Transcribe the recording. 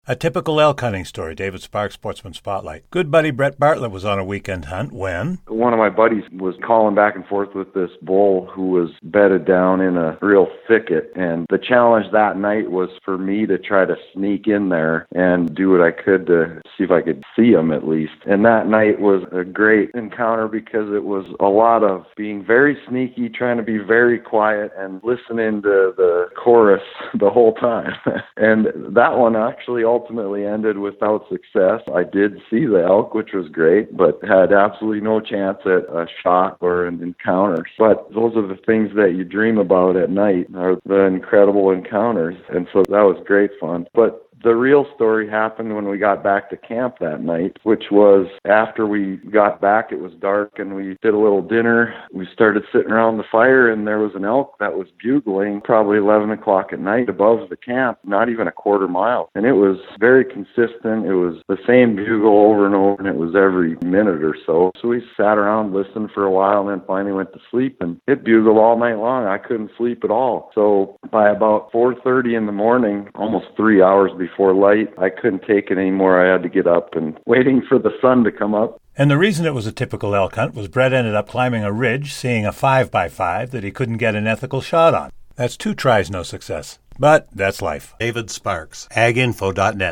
A typical elk hunting story. David Sparks, Sportsman Spotlight. Good buddy Brett Bartlett was on a weekend hunt when one of my buddies was calling back and forth with this bull who was bedded down in a real thicket. And the challenge that night was for me to try to sneak in there and do what I could to see if I could see him at least. And that night was a great encounter because it was a lot of being very sneaky, trying to be very quiet and listening to the chorus the whole time. And that one actually ultimately ended without success. I did see the elk, which was great, but had absolutely no chance at a shot or an encounter. But those are the things that you dream about at night, are the incredible encounters. And so that was great fun. But the real story happened when we got back to camp that night, which was after we got back, it was dark and we did a little dinner. We started sitting around the fire and there was an elk that was bugling probably 11 o'clock at night above the camp, not even a quarter mile. And it was very consistent. It was the same bugle over and over, and it was every minute or so. So we sat around, listened for a while, and then finally went to sleep, and it bugled all night long. I couldn't sleep at all. So by about 4:30 in the morning, almost 3 hours before light, I couldn't take it anymore. I had to get up and waiting for the sun to come up. And the reason it was a typical elk hunt was Brett ended up climbing a ridge, seeing a 5x5 that he couldn't get an ethical shot on. That's 2 tries, no success. But that's life. David Sparks, aginfo.net.